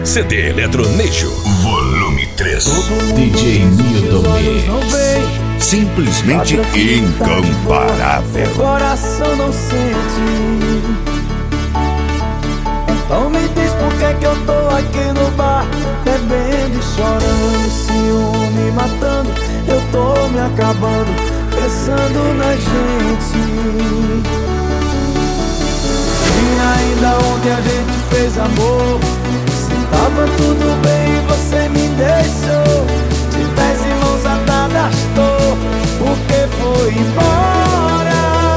CD Eletronation Volume 3. DJ Nildo Mix. Simplesmente incomparável. Coração não sente. Então me diz por que eu tô aqui no bar, bebendo e chorando, ciúme matando. Eu tô me acabando, pensando na gente. E ainda ontem a gente fez amor, se tava tudo bem você me deixou. De 10 mãos atadas tô, porque foi embora.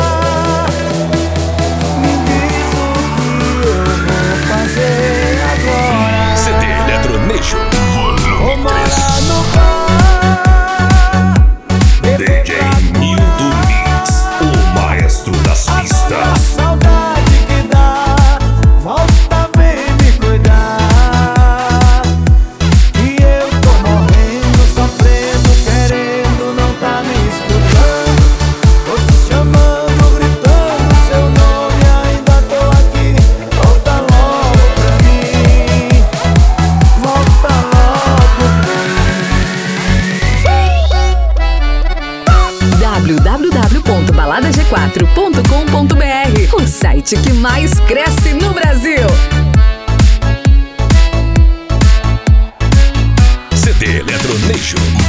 Me diz o que eu vou fazer agora. CD Eletronation Vou Volume morar 3. no bar, DJ Nildo Mix, o maestro das a pistas. saudade que dá, volta vem me cuidar. E eu tô morrendo, sofrendo, querendo, não tá me escutando. Tô te chamando, gritando seu nome, ainda tô aqui. Volta logo pra mim, volta logo pra www.baladag4.com.br, o site que mais cresce no Brasil. CD Eletronation